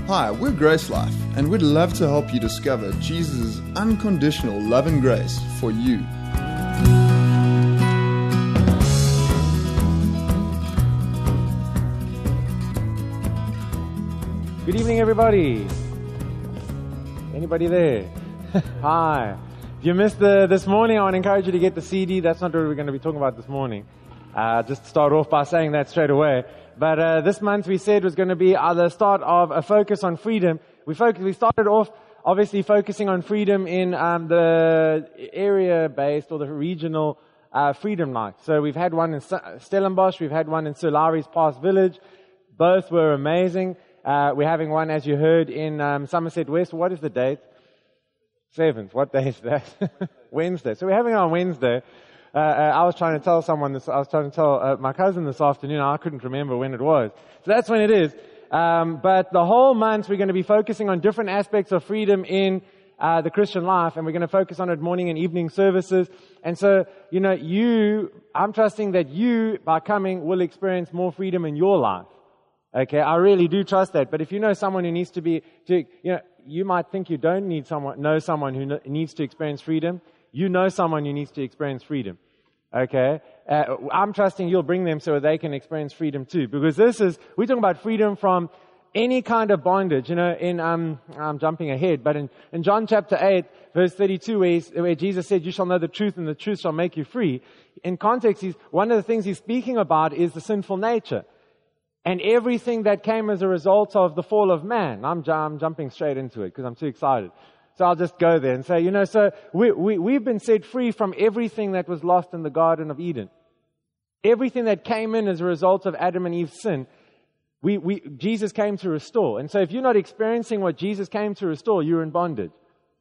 Hi, we're Grace Life, and we'd love to help you discover Jesus' unconditional love and grace for you. Good evening, everybody. Anybody there? Hi. If you missed this morning, I want to encourage you to get the CD. That's not what we're going to be talking about this morning. Just start off by saying that straight away. But this month we said was going to be the start of a focus on freedom. We started off obviously focusing on freedom in the area-based or the regional freedom night. So we've had one in Stellenbosch, we've had one in Sir Lowry's Pass Village. Both were amazing. We're having one, as you heard, in Somerset West. What is the date? 7th. What day is that? Wednesday. So we're having it on Wednesday. I was trying to tell someone this. I was trying to tell my cousin this afternoon. I couldn't remember when it was. So that's when it is. But the whole month we're going to be focusing on different aspects of freedom in the Christian life, and we're going to focus on it morning and evening services. And so, I'm trusting that you, by coming, will experience more freedom in your life. Okay, I really do trust that. But if you know someone who needs you might think you don't know someone who needs to experience freedom. You know someone who needs to experience freedom. Okay? I'm trusting you'll bring them so they can experience freedom too. Because we're talking about freedom from any kind of bondage. I'm jumping ahead, but in John chapter 8, verse 32, where Jesus said, you shall know the truth and the truth shall make you free. In context, one of the things he's speaking about is the sinful nature. And everything that came as a result of the fall of man. I'm jumping straight into it because I'm too excited. So I'll just go there and say, so we've been set free from everything that was lost in the Garden of Eden. Everything that came in as a result of Adam and Eve's sin, Jesus came to restore. And so if you're not experiencing what Jesus came to restore, you're in bondage.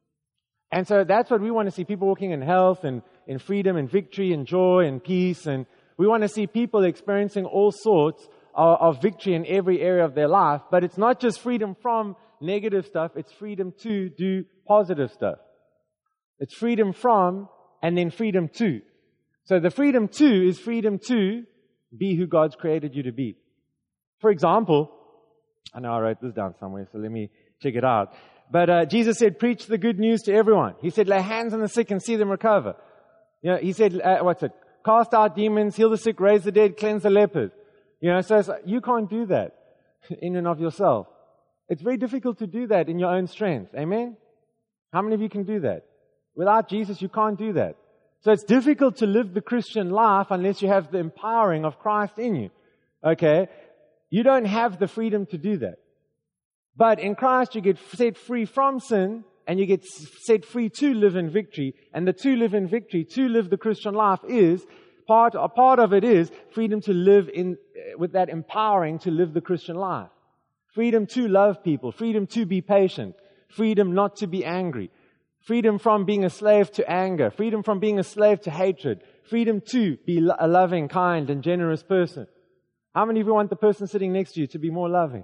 And so that's what we want to see, people walking in health and in freedom and victory and joy and peace. And we want to see people experiencing all sorts of victory in every area of their life. But it's not just freedom from negative stuff, it's freedom to do positive stuff. It's freedom from and then freedom to. So the freedom to is freedom to be who God's created you to be. For example, I know I wrote this down somewhere, so let me check it out. But Jesus said, preach the good news to everyone. He said, lay hands on the sick and see them recover. He said, cast out demons, heal the sick, raise the dead, cleanse the lepers. So you can't do that in and of yourself. It's very difficult to do that in your own strength. Amen? How many of you can do that? Without Jesus, you can't do that. So it's difficult to live the Christian life unless you have the empowering of Christ in you. Okay? You don't have the freedom to do that. But in Christ, you get set free from sin, and you get set free to live in victory. And the to live in victory, to live the Christian life is, part of it is freedom to live with that empowering to live the Christian life. Freedom to love people, freedom to be patient, freedom not to be angry, freedom from being a slave to anger, freedom from being a slave to hatred, freedom to be a loving, kind, and generous person. How many of you want the person sitting next to you to be more loving?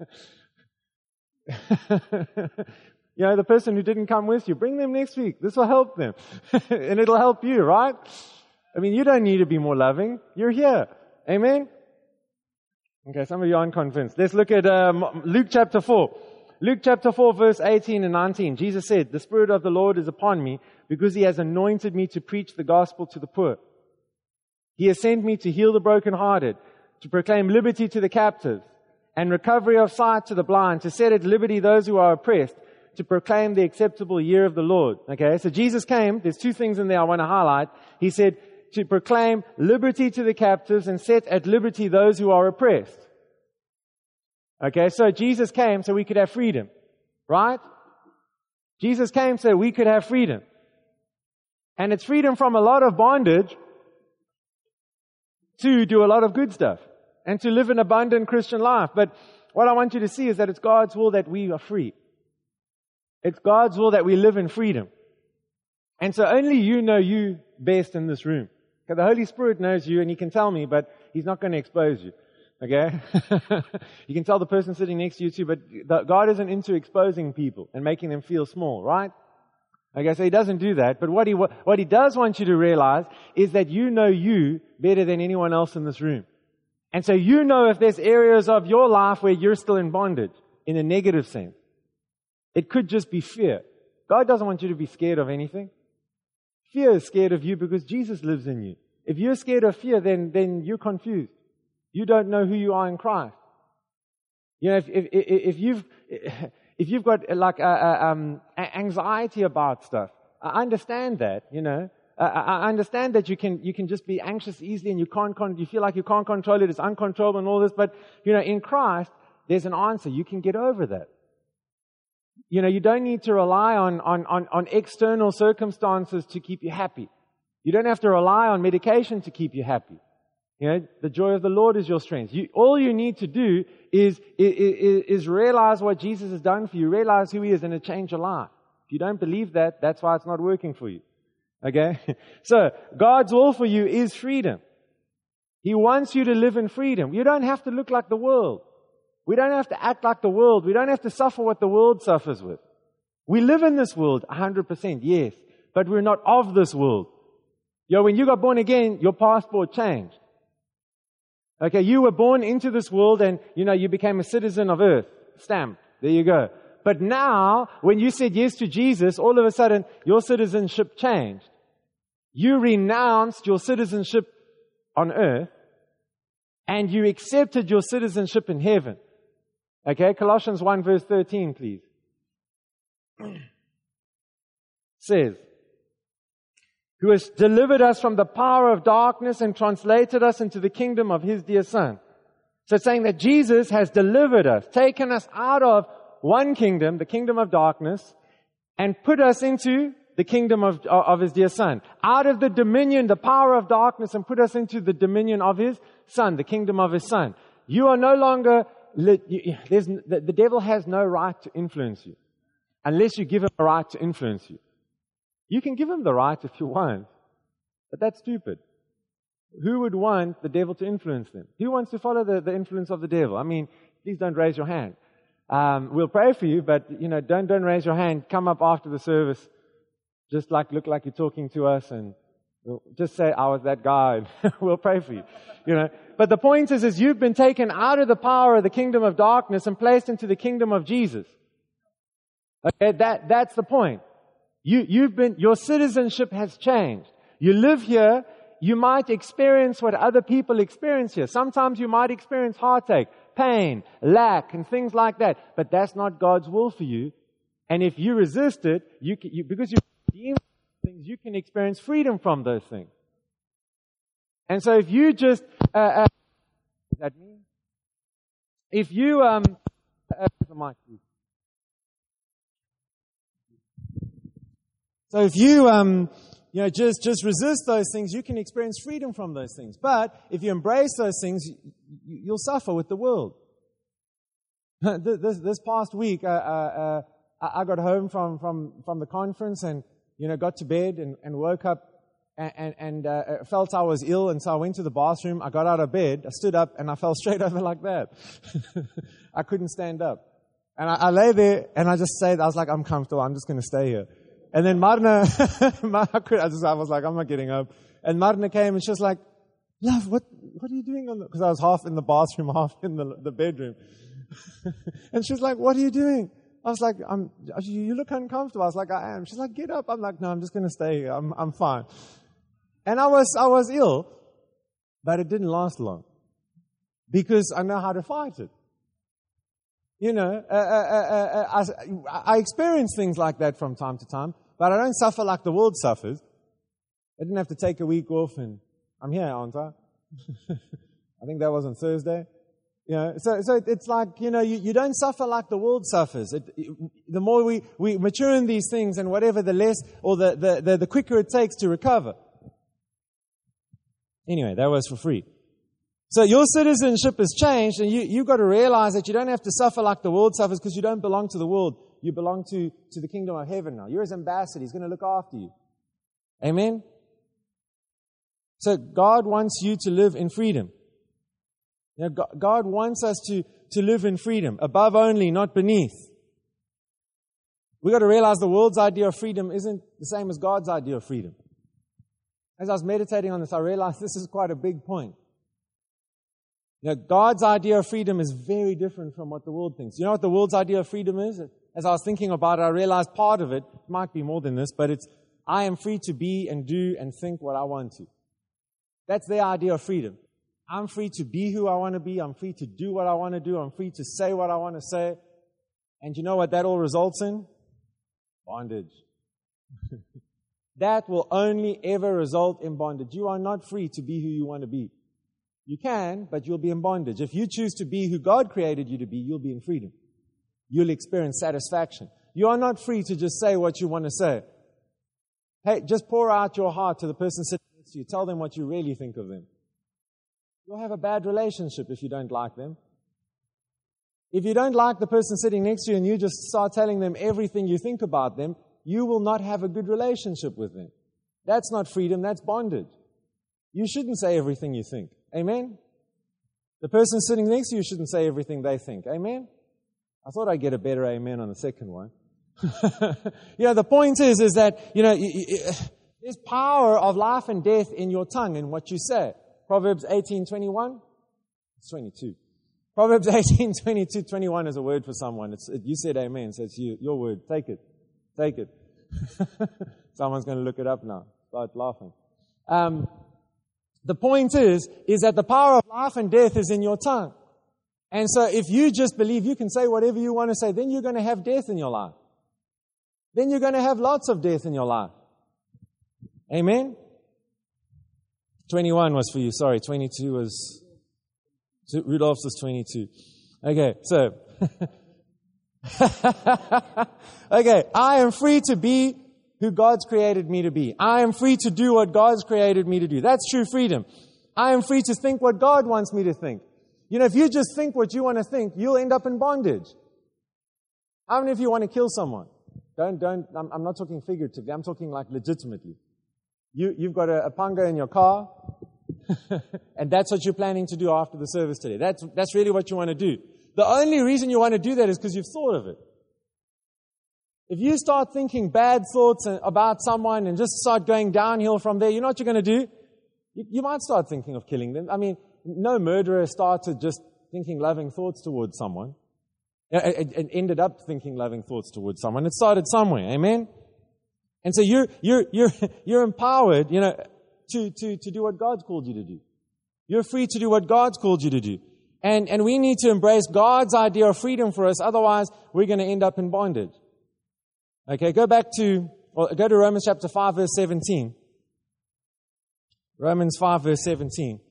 The person who didn't come with you, bring them next week. This will help them. And it'll help you, right? You don't need to be more loving. You're here. Amen? Okay, some of you aren't convinced. Let's look at Luke chapter 4. Luke chapter 4, verse 18 and 19. Jesus said, the Spirit of the Lord is upon me because He has anointed me to preach the gospel to the poor. He has sent me to heal the brokenhearted, to proclaim liberty to the captives, and recovery of sight to the blind, to set at liberty those who are oppressed, to proclaim the acceptable year of the Lord. Okay, so Jesus came. There's two things in there I want to highlight. He said, to proclaim liberty to the captives and set at liberty those who are oppressed. Okay, so Jesus came so we could have freedom, right? Jesus came so we could have freedom. And it's freedom from a lot of bondage to do a lot of good stuff and to live an abundant Christian life. But what I want you to see is that it's God's will that we are free. It's God's will that we live in freedom. And so only you know you best in this room. Okay, the Holy Spirit knows you and He can tell me, but He's not going to expose you. Okay? You can tell the person sitting next to you too, but God isn't into exposing people and making them feel small, right? Okay, so He doesn't do that. But what He does want you to realize is that you know you better than anyone else in this room. And so you know if there's areas of your life where you're still in bondage. in a negative sense. It could just be fear. God doesn't want you to be scared of anything. Fear is scared of you because Jesus lives in you. If you're scared of fear, then you're confused. You don't know who you are in Christ. You know, if you've got like anxiety about stuff, I understand that. You know, I understand that you can just be anxious easily, and you feel like you can't control it. It's uncontrollable and all this. But you know, in Christ, there's an answer. You can get over that. You know, you don't need to rely on external circumstances to keep you happy. You don't have to rely on medication to keep you happy. You know, the joy of the Lord is your strength. All you need to do is realize what Jesus has done for you, realize who He is, and it change your life. If you don't believe that, that's why it's not working for you. Okay? So, God's will for you is freedom. He wants you to live in freedom. You don't have to look like the world. We don't have to act like the world. We don't have to suffer what the world suffers with. We live in this world 100%, yes, but we're not of this world. You know, when you got born again, your passport changed. Okay, you were born into this world and, you know, you became a citizen of earth. Stamp. There you go. But now, when you said yes to Jesus, all of a sudden, your citizenship changed. You renounced your citizenship on earth and you accepted your citizenship in heaven. Okay, Colossians 1 verse 13, please. Says, who has delivered us from the power of darkness and translated us into the kingdom of His dear Son. So it's saying that Jesus has delivered us, taken us out of one kingdom, the kingdom of darkness, and put us into the kingdom of His dear Son. Out of the dominion, the power of darkness, and put us into the dominion of His Son, the kingdom of His Son. You are no longer, the devil has no right to influence you, unless you give him a right to influence you. You can give him the right if you want, but that's stupid. Who would want the devil to influence them? Who wants to follow the influence of the devil? I mean, please don't raise your hand. We'll pray for you, but you know, don't raise your hand. Come up after the service, just like look like you're talking to us, and just say, "I was that guy." We'll pray for you. You know. But the point is you've been taken out of the power of the kingdom of darkness and placed into the kingdom of Jesus. Okay, that's the point. Your citizenship has changed. You live here, you might experience what other people experience here. Sometimes you might experience heartache, pain, lack, and things like that. But that's not God's will for you. And if you resist it, because you redeem things, you can experience freedom from those things. And so if you just, is that me? If you, the mic, please. So if you, just resist those things, you can experience freedom from those things. But if you embrace those things, you'll suffer with the world. This past week, I got home from the conference and, got to bed and woke up and felt I was ill. And so I went to the bathroom. I got out of bed. I stood up and I fell straight over like that. I couldn't stand up. And I lay there and I just said, I was like, I'm comfortable. I'm just going to stay here. And then Marna, I was like, I'm not getting up. And Marna came and she was like, love, what are you doing on the, because I was half in the bathroom, half in the bedroom. And she was like, what are you doing? I was like, you look uncomfortable. I was like, I am. She's like, get up. I'm like, no, I'm just going to stay here. I'm fine. And I was ill, but it didn't last long because I know how to fight it. I experience things like that from time to time, but I don't suffer like the world suffers. I didn't have to take a week off, and I'm here, aren't I? I think that was on Thursday. So it's like, you don't suffer like the world suffers. The more we mature in these things, and whatever, the less, or the quicker it takes to recover. Anyway, that was for free. So your citizenship has changed, and you've got to realize that you don't have to suffer like the world suffers because you don't belong to the world. You belong to the kingdom of heaven now. You're His ambassador. He's going to look after you. Amen? So God wants you to live in freedom. God wants us to live in freedom, above only, not beneath. We've got to realize the world's idea of freedom isn't the same as God's idea of freedom. As I was meditating on this, I realized this is quite a big point. God's idea of freedom is very different from what the world thinks. You know what the world's idea of freedom is? As I was thinking about it, I realized part of it might be more than this, but it's, I am free to be and do and think what I want to. That's their idea of freedom. I'm free to be who I want to be. I'm free to do what I want to do. I'm free to say what I want to say. And you know what that all results in? Bondage. That will only ever result in bondage. You are not free to be who you want to be. You can, but you'll be in bondage. If you choose to be who God created you to be, you'll be in freedom. You'll experience satisfaction. You are not free to just say what you want to say. Hey, just pour out your heart to the person sitting next to you. Tell them what you really think of them. You'll have a bad relationship if you don't like them. If you don't like the person sitting next to you and you just start telling them everything you think about them, you will not have a good relationship with them. That's not freedom, that's bondage. You shouldn't say everything you think. Amen? The person sitting next to you shouldn't say everything they think. Amen? I thought I'd get a better amen on the second one. The point is that, there's power of life and death in your tongue and what you say. Proverbs 18:21. It's 22. Proverbs 18:22-21 is a word for someone. You said amen, so it's your word. Take it. Take it. Someone's going to look it up now. Start laughing. The point is that the power of life and death is in your tongue. And so if you just believe you can say whatever you want to say, then you're going to have death in your life. Then you're going to have lots of death in your life. Amen? 21 was for you. Sorry, 22 was... Rudolph's was 22. Okay, so... Okay, I am free to be who God's created me to be. I am free to do what God's created me to do. That's true freedom. I am free to think what God wants me to think. If you just think what you want to think, you'll end up in bondage. How many of you want to kill someone? I'm not talking figuratively, I'm talking like legitimately. You've got a panga in your car, and that's what you're planning to do after the service today. That's really what you want to do. The only reason you want to do that is because you've thought of it. If you start thinking bad thoughts about someone and just start going downhill from there, you know what you're going to do? You might start thinking of killing them. I mean, no murderer started just thinking loving thoughts towards someone. It ended up thinking loving thoughts towards someone. It started somewhere. Amen? And so you're empowered, to do what God's called you to do. You're free to do what God's called you to do. And we need to embrace God's idea of freedom for us, otherwise we're going to end up in bondage. Okay, go to Romans chapter 5, verse 17. Romans 5, verse 17.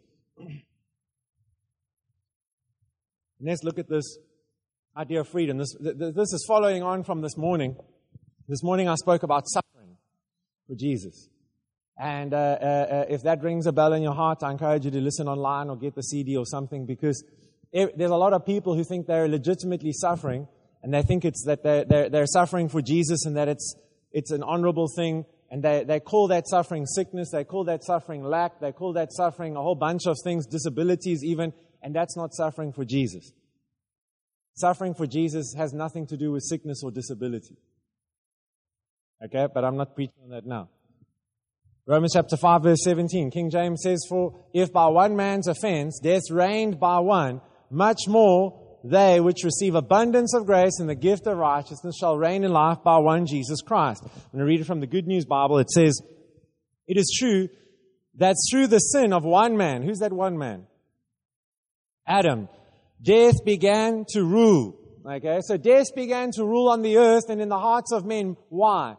Let's look at this idea of freedom. This is following on from this morning. This morning I spoke about suffering for Jesus. And if that rings a bell in your heart, I encourage you to listen online or get the CD or something, because there's a lot of people who think they're legitimately suffering, and they think it's that they're suffering for Jesus and that it's an honorable thing, and they call that suffering sickness, they call that suffering lack, they call that suffering a whole bunch of things, disabilities even, and that's not suffering for Jesus. Suffering for Jesus has nothing to do with sickness or disability. Okay, but I'm not preaching on that now. Romans chapter 5, verse 17, King James says, "For if by one man's offense death reigned by one, much more they which receive abundance of grace and the gift of righteousness shall reign in life by one Jesus Christ." I'm going to read it from the Good News Bible. It says, "It is true that through the sin of one man," who's that one man? Adam. "Death began to rule." Okay, so death began to rule on the earth and in the hearts of men. Why?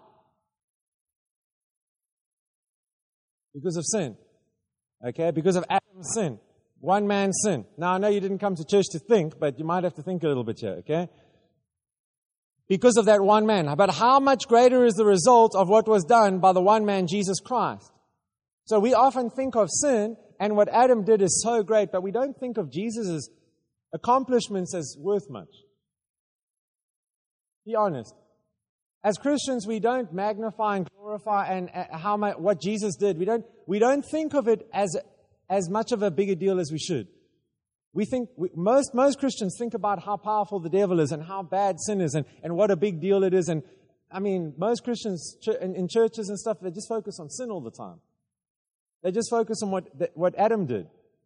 Because of sin. Okay, because of Adam's sin. One man's sin. Now, I know you didn't come to church to think, but you might have to think a little bit here, okay? Because of that one man. But how much greater is the result of what was done by the one man, Jesus Christ? So we often think of sin, and what Adam did is so great, but we don't think of Jesus' accomplishments as worth much. Be honest. As Christians, we don't magnify and glorify and what Jesus did. We don't think of it as much of a bigger deal as we should. We think most Christians think about how powerful the devil is and how bad sin is and what a big deal it is. And I mean, most Christians in churches and stuff, they just focus on sin all the time. They just focus on what Adam did.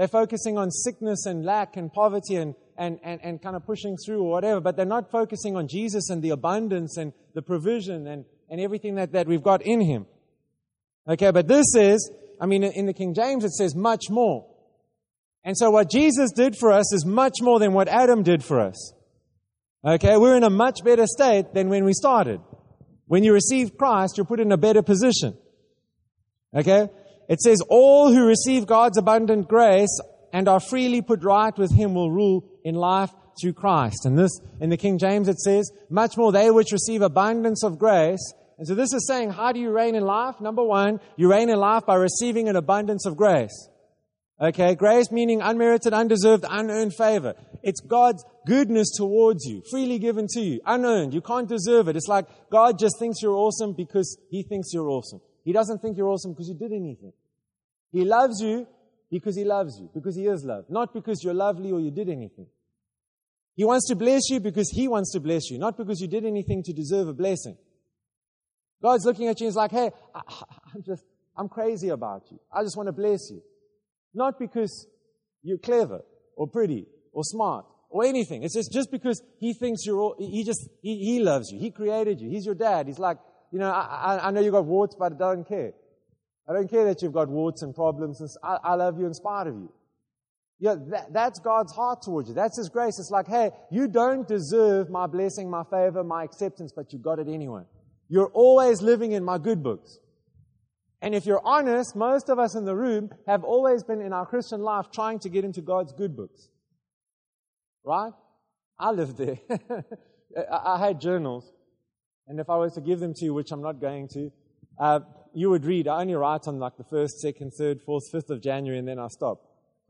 They're focusing on sickness and lack and poverty and kind of pushing through or whatever, but they're not focusing on Jesus and the abundance and the provision and everything that we've got in Him. Okay, but this is, in the King James it says much more. And so what Jesus did for us is much more than what Adam did for us. Okay, we're in a much better state than when we started. When you receive Christ, you're put in a better position. Okay? It says, all who receive God's abundant grace and are freely put right with Him will rule in life through Christ. And this, in the King James, it says, much more they which receive abundance of grace. And so this is saying, how do you reign in life? Number one, you reign in life by receiving an abundance of grace. Okay, grace meaning unmerited, undeserved, unearned favor. It's God's goodness towards you, freely given to you, unearned. You can't deserve it. It's like God just thinks you're awesome because He thinks you're awesome. He doesn't think you're awesome because you did anything. He loves you because He loves you, because He is love, not because you're lovely or you did anything. He wants to bless you because He wants to bless you, not because you did anything to deserve a blessing. God's looking at you and He's like, hey, I'm crazy about you. I just want to bless you. Not because you're clever or pretty or smart or anything. It's just because He thinks He loves you. He created you. He's your dad. He's like, I know you got warts, but I don't care. I don't care that you've got warts and problems. I love you in spite of you. Yeah, that's God's heart towards you. That's His grace. It's like, hey, you don't deserve my blessing, my favor, my acceptance, but you got it anyway. You're always living in my good books. And if you're honest, most of us in the room have always been in our Christian life trying to get into God's good books. Right? I lived there. I had journals. And if I was to give them to you, which I'm not going to, you would read. I only write on like the 1st, 2nd, 3rd, 4th, 5th of January, and then I stop.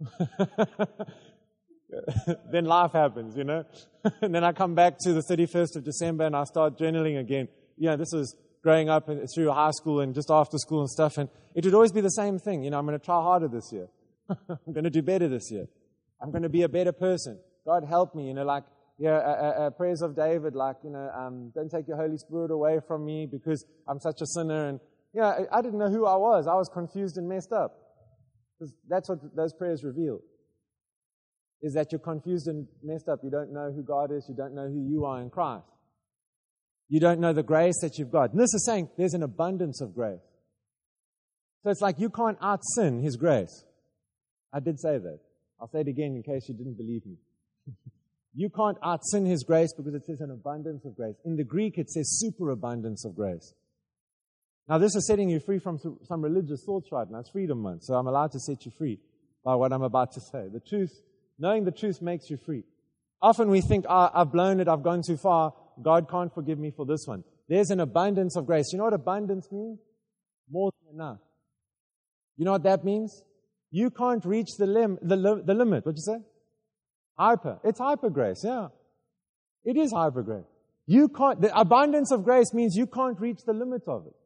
Then life happens, And then I come back to the 31st of December and I start journaling again. This was growing up through high school and just after school and stuff, and it would always be the same thing. I'm going to try harder this year. I'm going to do better this year. I'm going to be a better person. God help me, prayers of David, don't take your Holy Spirit away from me because I'm such a sinner. And, I didn't know who I was. I was confused and messed up. That's what those prayers reveal, is that you're confused and messed up. You don't know who God is. You don't know who you are in Christ. You don't know the grace that you've got. And this is saying there's an abundance of grace. So it's like you can't out-sin His grace. I did say that. I'll say it again in case you didn't believe me. You can't out-sin His grace because it says an abundance of grace. In the Greek, it says superabundance of grace. Now, this is setting you free from some religious thoughts right now. It's Freedom Month, so I'm allowed to set you free by what I'm about to say. The truth, knowing the truth makes you free. Often we think, I've blown it, I've gone too far. God can't forgive me for this one. There's an abundance of grace. You know what abundance means? More than enough. You know what that means? You can't reach the limit. What'd you say? Hyper. It's hyper grace, yeah. It is hyper grace. The abundance of grace means you can't reach the limit of it.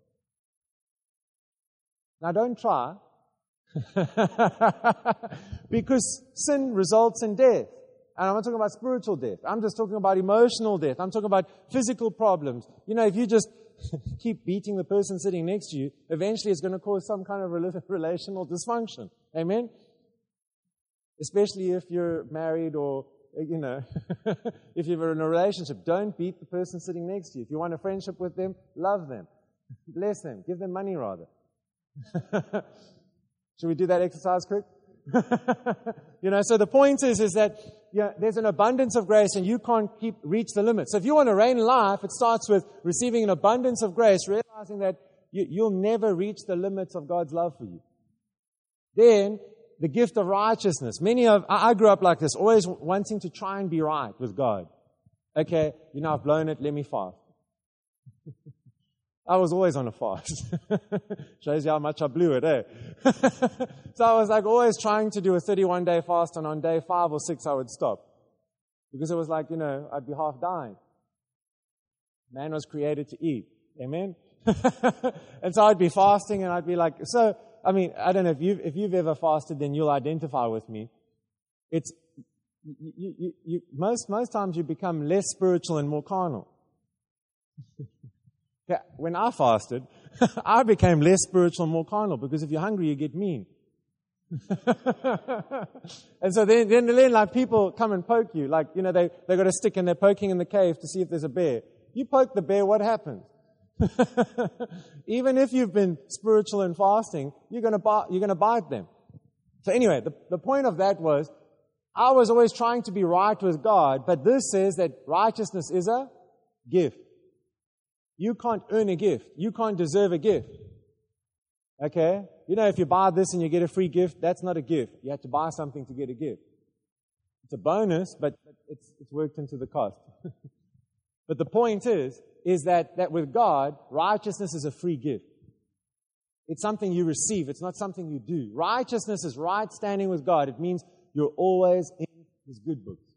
Now don't try. Because sin results in death. And I'm not talking about spiritual death. I'm just talking about emotional death. I'm talking about physical problems. If you just keep beating the person sitting next to you, eventually it's going to cause some kind of relational dysfunction. Amen? Especially if you're married or, if you're in a relationship. Don't beat the person sitting next to you. If you want a friendship with them, love them. Bless them. Give them money rather. Should we do that exercise quick? So the point is that there's an abundance of grace and you can't reach the limit. So if you want to reign in life, it starts with receiving an abundance of grace, realizing that you'll never reach the limits of God's love for you. Then, the gift of righteousness. I grew up like this, always wanting to try and be right with God. Okay, I've blown it, let me fast. I was always on a fast. Shows you how much I blew it, eh? So I was always trying to do a 31-day fast, and on day 5 or 6 I would stop. Because it was I'd be half dying. Man was created to eat. Amen? And so I'd be fasting, and I'd be I don't know, if you've ever fasted, then you'll identify with me. It's, most times you become less spiritual and more carnal. When I fasted, I became less spiritual and more carnal, because if you're hungry, you get mean. And so then like people come and poke you. Like, you know, they got a stick and they're poking in the cave to see if there's a bear. You poke the bear, what happens? Even if you've been spiritual and fasting, you're going to bite them. So anyway, the point of that was, I was always trying to be right with God, but this says that righteousness is a gift. You can't earn a gift. You can't deserve a gift. Okay? You know, if you buy this and you get a free gift, that's not a gift. You have to buy something to get a gift. It's a bonus, but it's worked into the cost. But the point is that with God, righteousness is a free gift. It's something you receive. It's not something you do. Righteousness is right standing with God. It means you're always in His good books.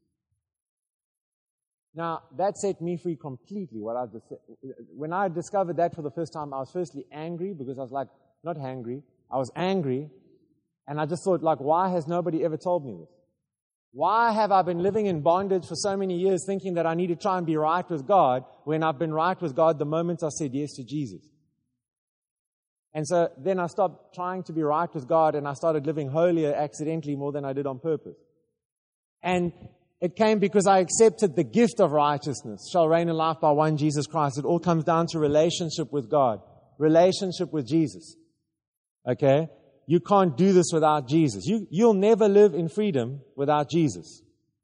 Now, that set me free completely, what I've just said. When I discovered that for the first time, I was firstly angry, because I was like, not hangry. I was angry, and I just thought, like, why has nobody ever told me this? Why have I been living in bondage for so many years thinking that I need to try and be right with God when I've been right with God the moment I said yes to Jesus? And so then I stopped trying to be right with God, and I started living holier accidentally more than I did on purpose. And it came because I accepted the gift of righteousness, shall reign in life by one Jesus Christ. It all comes down to relationship with God, relationship with Jesus. Okay? You can't do this without Jesus. You'll never live in freedom without Jesus.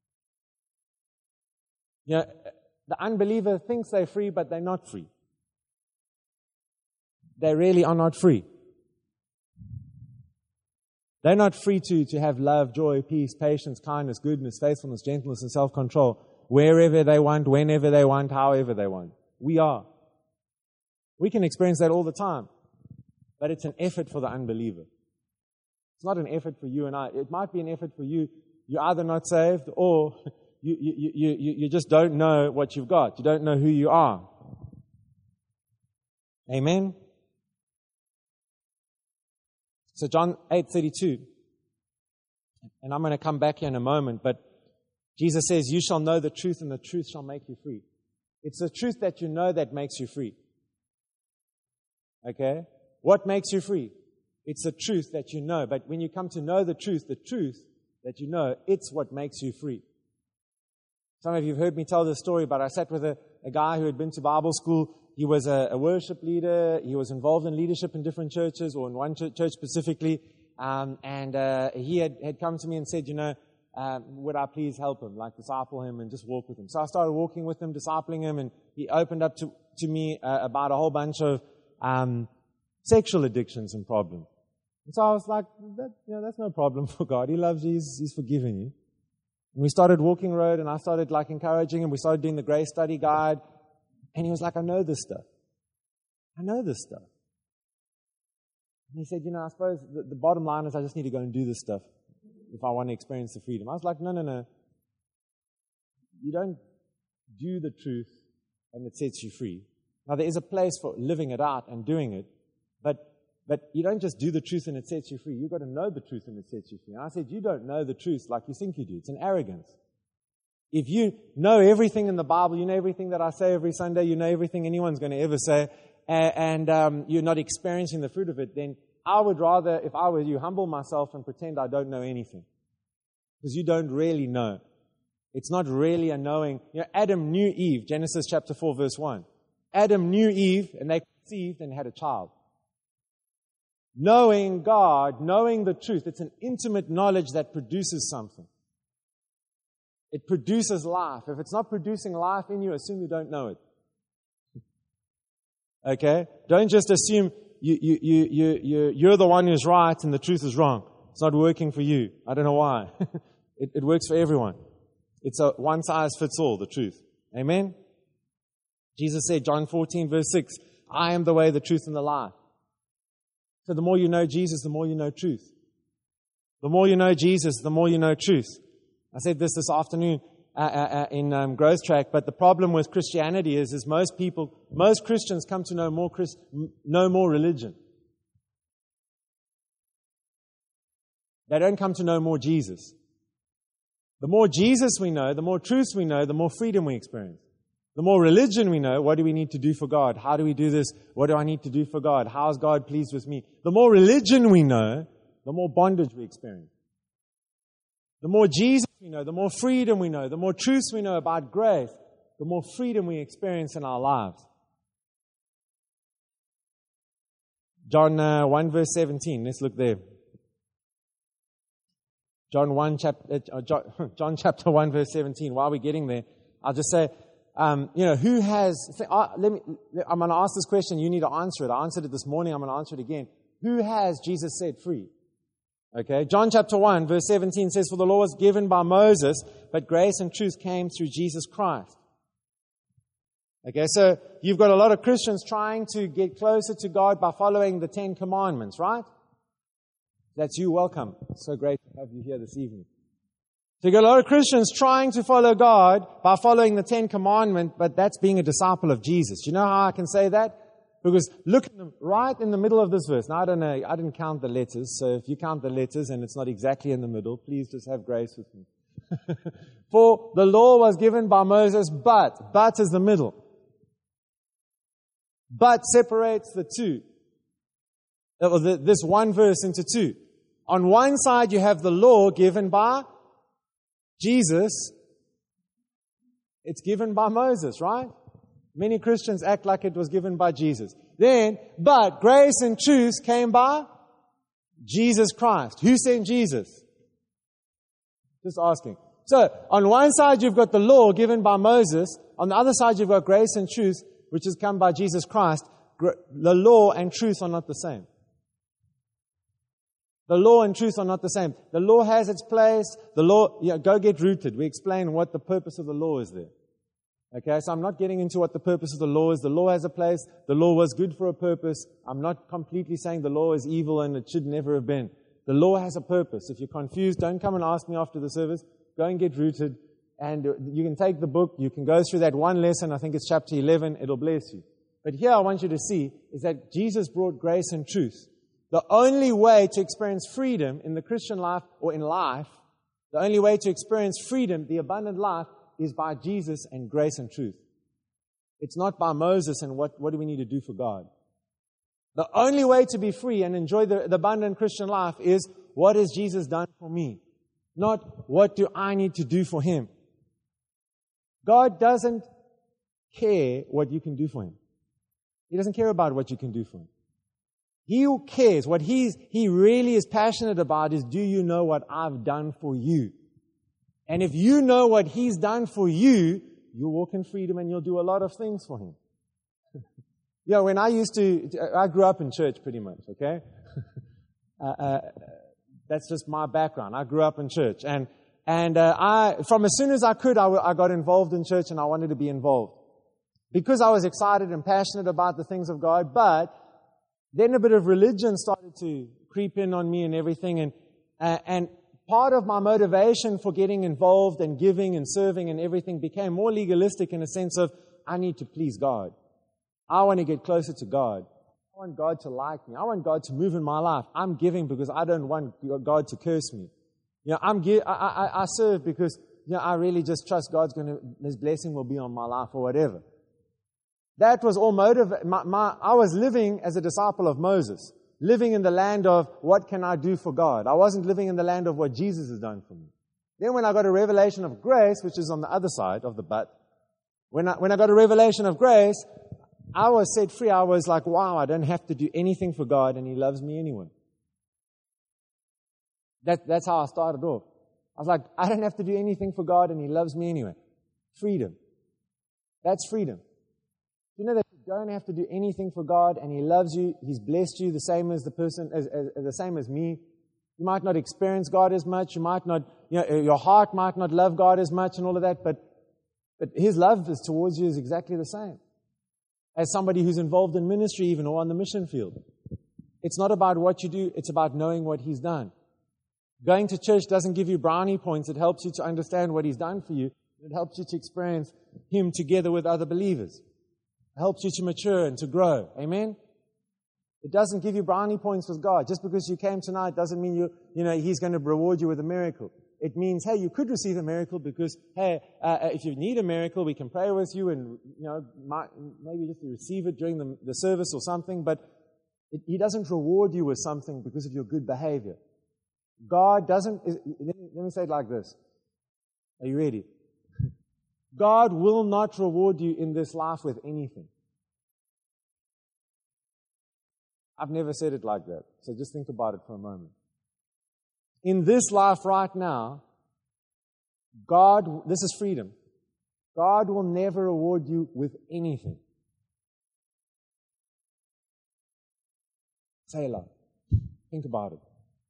You know, the unbeliever thinks they're free, but they're not free. They really are not free. They're not free to have love, joy, peace, patience, kindness, goodness, faithfulness, gentleness, and self-control wherever they want, whenever they want, however they want. We are. We can experience that all the time. But it's an effort for the unbeliever. It's not an effort for you and I. It might be an effort for you. You're either not saved, or you just don't know what you've got. You don't know who you are. Amen? So John 8:32, and I'm going to come back here in a moment, but Jesus says, you shall know the truth, and the truth shall make you free. It's the truth that you know that makes you free. Okay? What makes you free? It's the truth that you know. But when you come to know the truth that you know, it's what makes you free. Some of you have heard me tell this story, but I sat with a guy who had been to Bible school. He was a worship leader. He was involved in leadership in different churches, or in one church specifically. He had come to me and said, would I please help him, like disciple him and just walk with him? So I started walking with him, discipling him, and he opened up to me about a whole bunch of sexual addictions and problems. And so I was like, that's no problem for God. He loves you. He's forgiven you. And we started walking road, and I started encouraging him. We started doing the Grace Study Guide. And he was like, I know this stuff. And he said, I suppose the bottom line is I just need to go and do this stuff if I want to experience the freedom. I was like, no. You don't do the truth and it sets you free. Now, there is a place for living it out and doing it, but you don't just do the truth and it sets you free. You've got to know the truth and it sets you free. And I said, you don't know the truth like you think you do. It's an arrogance. If you know everything in the Bible, you know everything that I say every Sunday, you know everything anyone's going to ever say, and you're not experiencing the fruit of it, then I would rather, if I were you, humble myself and pretend I don't know anything. Because you don't really know. It's not really a knowing. Adam knew Eve, Genesis chapter 4, verse 1. Adam knew Eve, and they conceived and had a child. Knowing God, knowing the truth, it's an intimate knowledge that produces something. It produces life. If it's not producing life in you, assume you don't know it. Okay? Don't just assume you're the one who's right and the truth is wrong. It's not working for you. I don't know why. It works for everyone. It's a one-size-fits-all, the truth. Amen? Jesus said, John 14, verse 6, I am the way, the truth, and the life. So the more you know Jesus, the more you know truth. The more you know Jesus, the more you know truth. I said this afternoon in Growth Track, but the problem with Christianity is most Christians come to know more religion. They don't come to know more Jesus. The more Jesus we know, the more truth we know, the more freedom we experience. The more religion we know, what do we need to do for God? How do we do this? What do I need to do for God? How is God pleased with me? The more religion we know, the more bondage we experience. The more Jesus we know, the more freedom we know, the more truths we know about grace, the more freedom we experience in our lives. John 1 verse 17. Let's look there. John chapter 1 verse 17. While we're getting there, I'll just say, who has... I'm going to ask this question. You need to answer it. I answered it this morning. I'm going to answer it again. Who has Jesus set free? Okay. John chapter 1 verse 17 says, "For the law was given by Moses, but grace and truth came through Jesus Christ." Okay, so you've got a lot of Christians trying to get closer to God by following the 10 Commandments, right? That's you. Welcome. So great to have you here this evening. So you've got a lot of Christians trying to follow God by following the 10 Commandments, but that's being a disciple of Jesus. Do you know how I can say that? Because look right in the middle of this verse. Now, I don't know, I didn't count the letters, so if you count the letters and it's not exactly in the middle, please just have grace with me. For the law was given by Moses, but is the middle. But separates the two. This one verse into two. On one side, you have the law given by Jesus. It's given by Moses, right? Many Christians act like it was given by Jesus. Then, but grace and truth came by Jesus Christ. Who sent Jesus? Just asking. So, on one side, you've got the law given by Moses. On the other side, you've got grace and truth, which has come by Jesus Christ. The law and truth are not the same. The law and truth are not the same. The law has its place. The law, go get rooted. We explain what the purpose of the law is there. Okay, so I'm not getting into what the purpose of the law is. The law has a place. The law was good for a purpose. I'm not completely saying the law is evil and it should never have been. The law has a purpose. If you're confused, don't come and ask me after the service. Go and get rooted. And you can take the book. You can go through that one lesson. I think it's chapter 11. It'll bless you. But here I want you to see is that Jesus brought grace and truth. The only way to experience freedom in the Christian life or in life, the only way to experience freedom, the abundant life, is by Jesus and grace and truth. It's not by Moses and what do we need to do for God. The only way to be free and enjoy the abundant Christian life is what has Jesus done for me, not what do I need to do for Him. God doesn't care what you can do for Him. He doesn't care about what you can do for Him. He who cares, what He really is passionate about is, do you know what I've done for you? And if you know what He's done for you, you'll walk in freedom and you'll do a lot of things for Him. When I grew up in church pretty much, okay? That's just my background. I grew up in church. And from as soon as I could, I got involved in church and I wanted to be involved. Because I was excited and passionate about the things of God, but then a bit of religion started to creep in on me and everything. And part of my motivation for getting involved and giving and serving and everything became more legalistic in a sense of, I need to please God. I want to get closer to God. I want God to like me. I want God to move in my life. I'm giving because I don't want God to curse me. I serve because I really just trust His blessing will be on my life or whatever. That was all motive. I was living as a disciple of Moses, living in the land of what can I do for God. I wasn't living in the land of what Jesus has done for me. Then when I got a revelation of grace, which is on the other side of the but, when I got a revelation of grace, I was set free. I was like, wow, I don't have to do anything for God and He loves me anyway. That's how I started off. I was like, I don't have to do anything for God and He loves me anyway. Freedom. That's freedom. You know that you don't have to do anything for God and He loves you. He's blessed you the same as the same as me. You might not experience God as much. You might not, your heart might not love God as much and all of that, but His love is towards you is exactly the same as somebody who's involved in ministry even or on the mission field. It's not about what you do. It's about knowing what He's done. Going to church doesn't give you brownie points. It helps you to understand what He's done for you. It helps you to experience Him together with other believers. It helps you to mature and to grow. Amen? It doesn't give you brownie points with God. Just because you came tonight doesn't mean He's going to reward you with a miracle. It means, hey, you could receive a miracle because, hey, if you need a miracle, we can pray with you and, maybe just receive it during the service or something. But He doesn't reward you with something because of your good behavior. God doesn't, let me say it like this. Are you ready? God will not reward you in this life with anything. I've never said it like that, so just think about it for a moment. In this life right now, God, this is freedom. God will never reward you with anything. Say aloud. Think about it.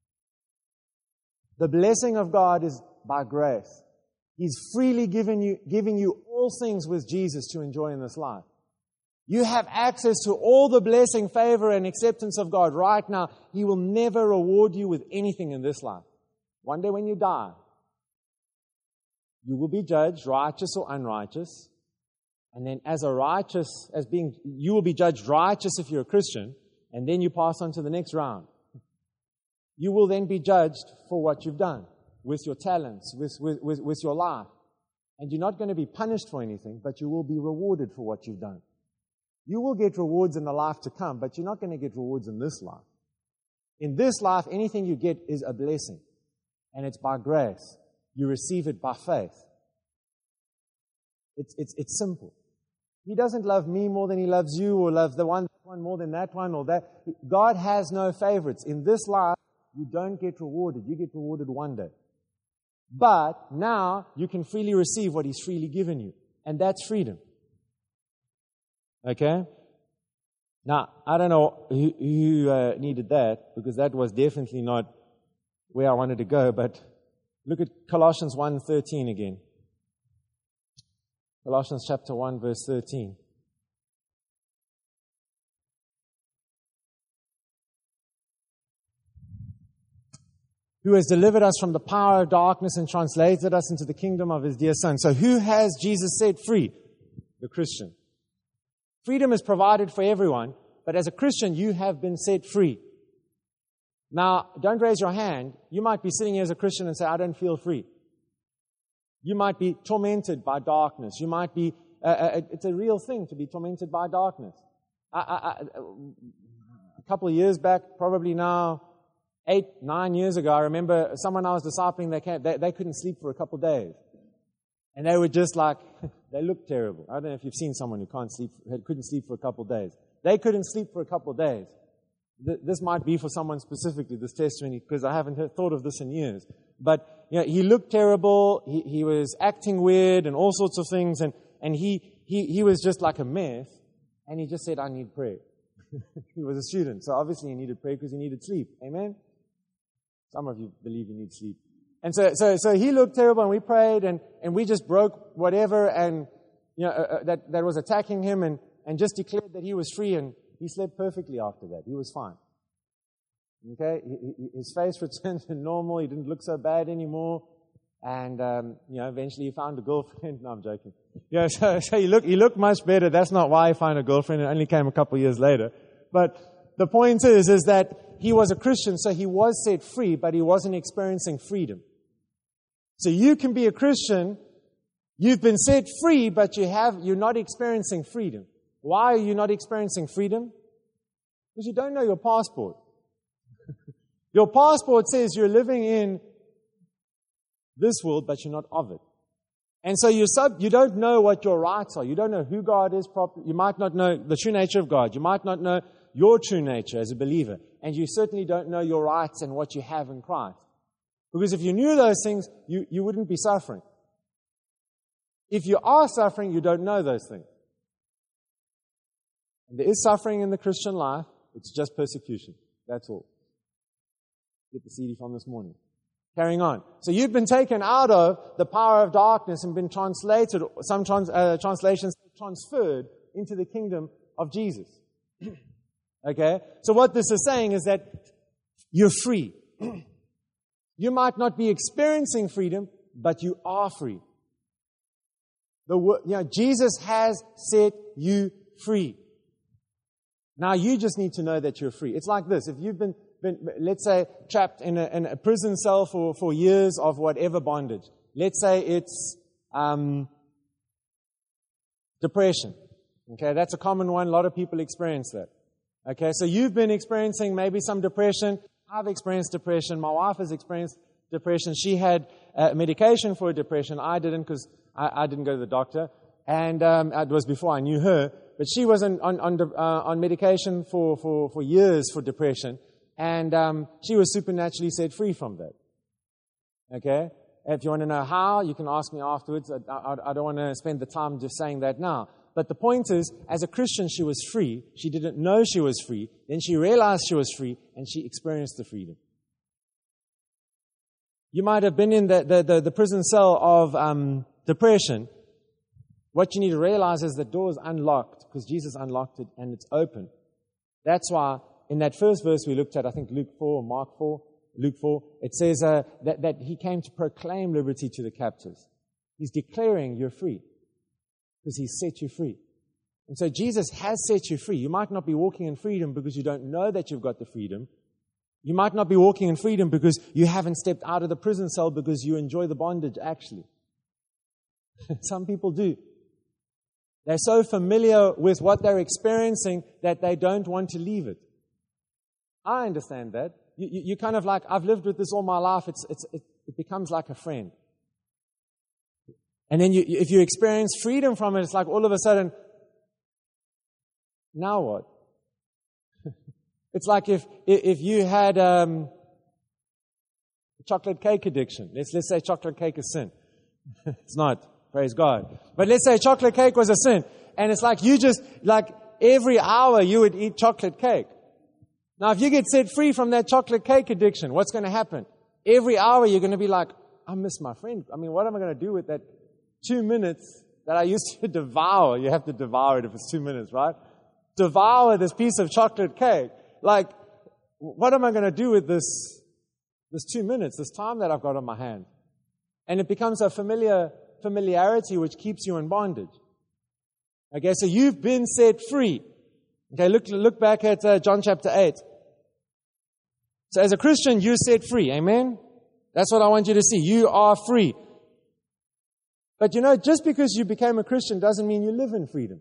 The blessing of God is by grace. He's freely giving you all things with Jesus to enjoy in this life. You have access to all the blessing, favor, and acceptance of God right now. He will never reward you with anything in this life. One day when you die, you will be judged, righteous or unrighteous. And then you will be judged righteous if you're a Christian, and then you pass on to the next round. You will then be judged for what you've done, with your talents, with your life. And you're not going to be punished for anything, but you will be rewarded for what you've done. You will get rewards in the life to come, but you're not going to get rewards in this life. In this life, anything you get is a blessing. And it's by grace. You receive it by faith. It's simple. He doesn't love me more than He loves you, or love the one more than that one, or that. God has no favorites. In this life, you don't get rewarded. You get rewarded one day. But now, you can freely receive what He's freely given you. And that's freedom. Okay? Now, I don't know who needed that, because that was definitely not where I wanted to go, but look at Colossians 1:13 again. Colossians chapter 1, verse 13. Who has delivered us from the power of darkness and translated us into the kingdom of His dear Son. So who has Jesus set free? The Christian. Freedom is provided for everyone, but as a Christian, you have been set free. Now, don't raise your hand. You might be sitting here as a Christian and say, I don't feel free. You might be tormented by darkness. You might be, it's a real thing to be tormented by darkness. A couple of years back, probably now, 8, 9 years ago, I remember someone I was discipling, they couldn't sleep for a couple of days. And they were just like, they looked terrible. I don't know if you've seen someone who couldn't sleep for a couple of days. They couldn't sleep for a couple of days. This might be for someone specifically, this testimony, because I haven't thought of this in years. But he looked terrible. He was acting weird and all sorts of things. And he was just like a mess. And he just said, I need prayer. He was a student, so obviously he needed prayer because he needed sleep. Amen? Some of you believe you need sleep. And so he looked terrible, and we prayed, and we just broke whatever and that was attacking him, and just declared that he was free, and he slept perfectly after that. He was fine. Okay, his face returned to normal. He didn't look so bad anymore, and eventually he found a girlfriend. No, I'm joking. Yeah, so he looked much better. That's not why he found a girlfriend. It only came a couple of years later. But the point is that he was a Christian, so he was set free, but he wasn't experiencing freedom. So you can be a Christian, you've been set free, but you're not experiencing freedom. Why are you not experiencing freedom? Because you don't know your passport. Your passport says you're living in this world, but you're not of it. And so you don't know what your rights are. You don't know who God is properly. You might not know the true nature of God. You might not know your true nature as a believer. And you certainly don't know your rights and what you have in Christ. Because if you knew those things, you wouldn't be suffering. If you are suffering, you don't know those things. And there is suffering in the Christian life. It's just persecution. That's all. Get the CD from this morning. Carrying on. So you've been taken out of the power of darkness and been translated, some translations transferred into the kingdom of Jesus. Okay? So what this is saying is that you're free. You might not be experiencing freedom, but you are free. Jesus has set you free. Now you just need to know that you're free. It's like this. If you've been let's say, trapped in a prison cell for years of whatever bondage. Let's say it's depression. Okay, that's a common one. A lot of people experience that. Okay, so you've been experiencing maybe some depression. I've experienced depression. My wife has experienced depression. She had medication for depression. I didn't, because I didn't go to the doctor. And it was before I knew her. But she was on medication for years for depression. And she was supernaturally set free from that. Okay? If you want to know how, you can ask me afterwards. I don't want to spend the time just saying that now. But the point is, as a Christian, she was free. She didn't know she was free. Then she realized she was free, and she experienced the freedom. You might have been in the prison cell of depression. What you need to realize is the door is unlocked, because Jesus unlocked it, and it's open. That's why in that first verse we looked at, I think Luke 4 or Mark 4, Luke 4, it says that he came to proclaim liberty to the captives. He's declaring you're free, because He set you free. And so Jesus has set you free. You might not be walking in freedom because you don't know that you've got the freedom. You might not be walking in freedom because you haven't stepped out of the prison cell because you enjoy the bondage, actually. Some people do. They're so familiar with what they're experiencing that they don't want to leave it. I understand that. You kind of like, I've lived with this all my life. It becomes like a friend. And then if you experience freedom from it, it's like all of a sudden, now what? It's like if you had chocolate cake addiction. Let's say chocolate cake is sin. It's not, praise God. But let's say chocolate cake was a sin. And it's like you just, like every hour you would eat chocolate cake. Now if you get set free from that chocolate cake addiction, what's going to happen? Every hour you're going to be like, I miss my friend. I mean, what am I going to do with that 2 minutes that I used to devour? You have to devour it if it's 2 minutes, right? Devour this piece of chocolate cake. Like, what am I going to do with this 2 minutes, this time that I've got on my hand? And it becomes a familiarity which keeps you in bondage. Okay, so you've been set free. Okay, look back at John chapter 8. So as a Christian, you're set free. Amen? That's what I want you to see. You are free. But you know, just because you became a Christian doesn't mean you live in freedom.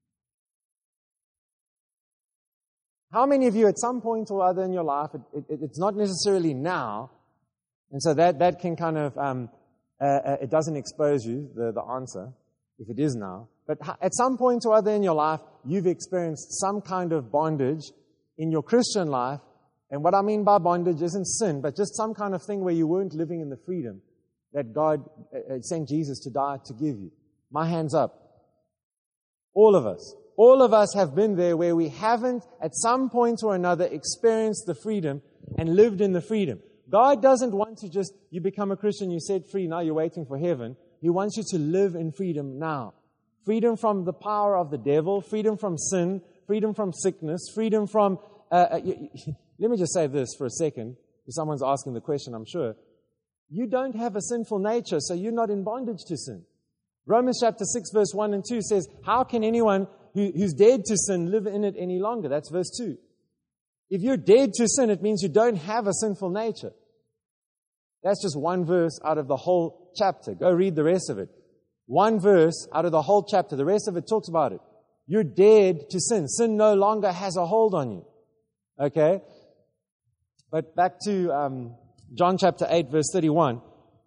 How many of you at some point or other in your life, it's not necessarily now, and so that can kind of, it doesn't expose you, the answer, if it is now, but at some point or other in your life, you've experienced some kind of bondage in your Christian life, and what I mean by bondage isn't sin, but just some kind of thing where you weren't living in the freedom that God sent Jesus to die to give you. My hands up. All of us. All of us have been there where we haven't, at some point or another, experienced the freedom and lived in the freedom. God doesn't want to just, you become a Christian, you're set free, now you're waiting for heaven. He wants you to live in freedom now. Freedom from the power of the devil, freedom from sin, freedom from sickness, freedom from... let me just say this for a second, because someone's asking the question, I'm sure. You don't have a sinful nature, so you're not in bondage to sin. Romans chapter 6, verse 1 and 2 says, how can anyone who's dead to sin live in it any longer? That's verse 2. If you're dead to sin, it means you don't have a sinful nature. That's just one verse out of the whole chapter. Go read the rest of it. One verse out of the whole chapter. The rest of it talks about it. You're dead to sin. Sin no longer has a hold on you. Okay? But back to John chapter 8, verse 31.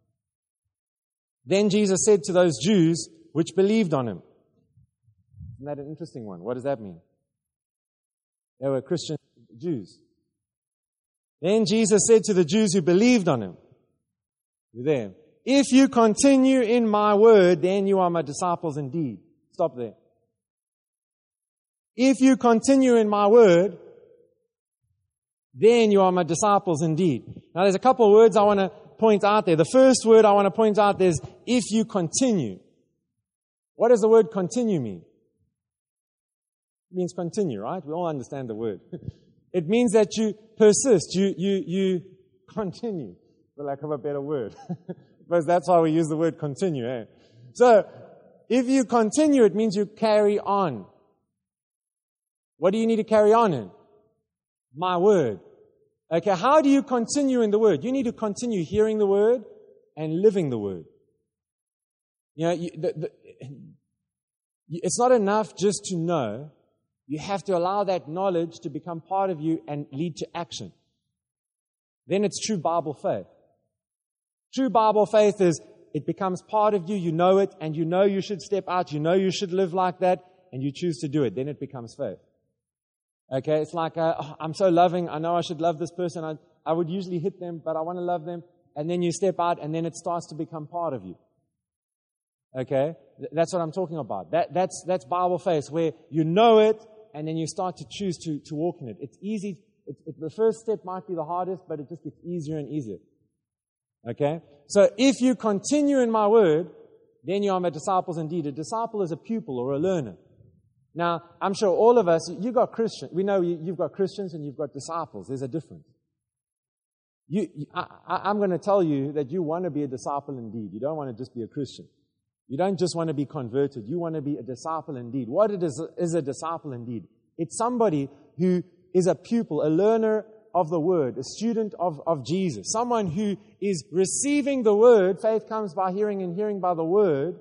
Then Jesus said to those Jews which believed on Him. Isn't that an interesting one? What does that mean? They were Christian Jews. Then Jesus said to the Jews who believed on Him, there, if you continue in my word, then you are my disciples indeed. Stop there. If you continue in my word, then you are my disciples indeed. Now there's a couple of words I want to point out there. The first word I want to point out is if you continue. What does the word continue mean? It means continue, right? We all understand the word. It means that you persist, you continue, for lack of a better word. Because that's why we use the word continue. Eh? So, if you continue, it means you carry on. What do you need to carry on in? My word. Okay, how do you continue in the word? You need to continue hearing the word and living the word. You know, it's not enough just to know. You have to allow that knowledge to become part of you and lead to action. then it's true Bible faith. True Bible faith is it becomes part of you, you know it, and you know you should step out, you know you should live like that, and you choose to do it. Then it becomes faith. Okay, it's like, I'm so loving, I know I should love this person, I would usually hit them, but I want to love them, and then you step out, and then it starts to become part of you. Okay, that's what I'm talking about. That's Bible faith, where you know it, and then you start to choose to walk in it. It's easy. The first step might be the hardest, but it just gets easier and easier. Okay? So if you continue in my word, then you are my disciples indeed. A disciple is a pupil or a learner. Now, I'm sure all of us, you've got Christians. We know you've got Christians and you've got disciples. There's a difference. I'm going to tell you that you want to be a disciple indeed. You don't want to just be a Christian. You don't just want to be converted. You want to be a disciple indeed. What is a disciple indeed? It's somebody who is a pupil, a learner of the Word, a student of Jesus, someone who is receiving the Word. Faith comes by hearing and hearing by the Word.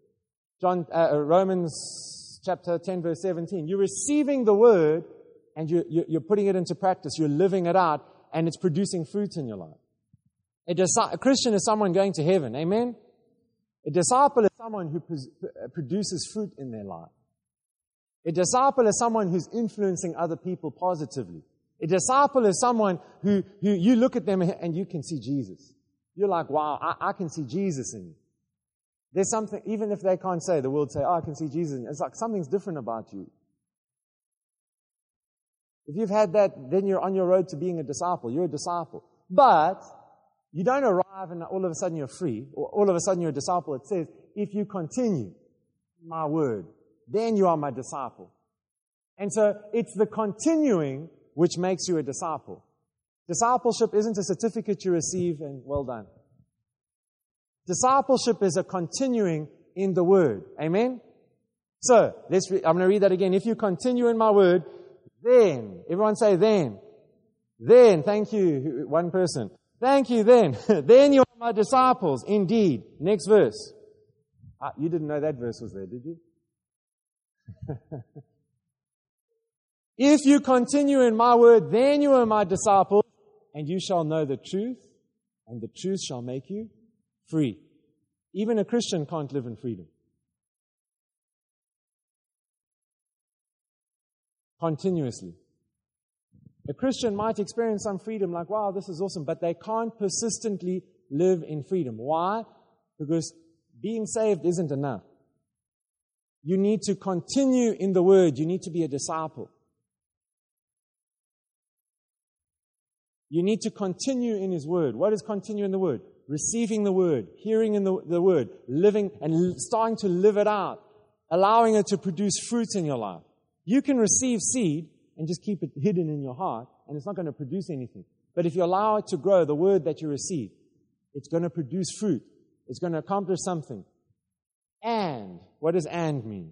Romans chapter 10, verse 17. You're receiving the Word and you're putting it into practice. You're living it out and it's producing fruit in your life. A Christian is someone going to heaven. Amen? A disciple is someone who produces fruit in their life. A disciple is someone who's influencing other people positively. A disciple is someone who you look at them and you can see Jesus. You're like, wow, I can see Jesus in you. There's something, even if they can't say, the world say, I can see Jesus in you. It's like something's different about you. If you've had that, then you're on your road to being a disciple. You're a disciple. But you don't arrive and all of a sudden you're free, or all of a sudden you're a disciple. It says, if you continue my word, then you are my disciple. And so it's the continuing which makes you a disciple. Discipleship isn't a certificate you receive and well done. Discipleship is a continuing in the word. Amen? So, I'm going to read that again. If you continue in my word, then, everyone say then. Then, thank you, one person. Thank you, then. Then you are my disciples, indeed. Next verse. You didn't know that verse was there, did you? If you continue in my word, then you are my disciples, and you shall know the truth, and the truth shall make you free. Even a Christian can't live in freedom. Continuously. A Christian might experience some freedom, like, wow, this is awesome, but they can't persistently live in freedom. Why? Because being saved isn't enough. You need to continue in the Word. You need to be a disciple. You need to continue in His Word. What is continue in the Word? Receiving the Word, hearing in the Word, living and starting to live it out, allowing it to produce fruit in your life. You can receive seed and just keep it hidden in your heart, and it's not going to produce anything. But if you allow it to grow, the Word that you receive, it's going to produce fruit. It's going to accomplish something. And, what does and mean?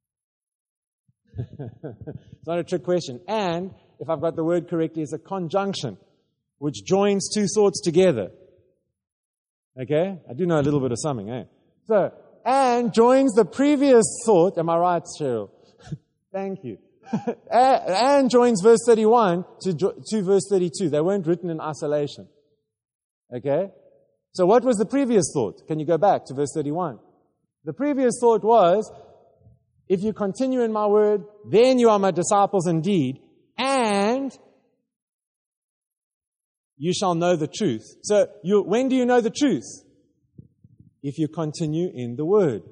It's not a trick question. And, if I've got the word correctly, is a conjunction, which joins two thoughts together. Okay? I do know a little bit of something, eh? So, and joins the previous thought. Am I right, Cheryl? Thank you. And joins verse 31 to verse 32. They weren't written in isolation. Okay? So what was the previous thought? Can you go back to verse 31? The previous thought was, if you continue in my word, then you are my disciples indeed, and you shall know the truth. So, when do you know the truth? If you continue in the word.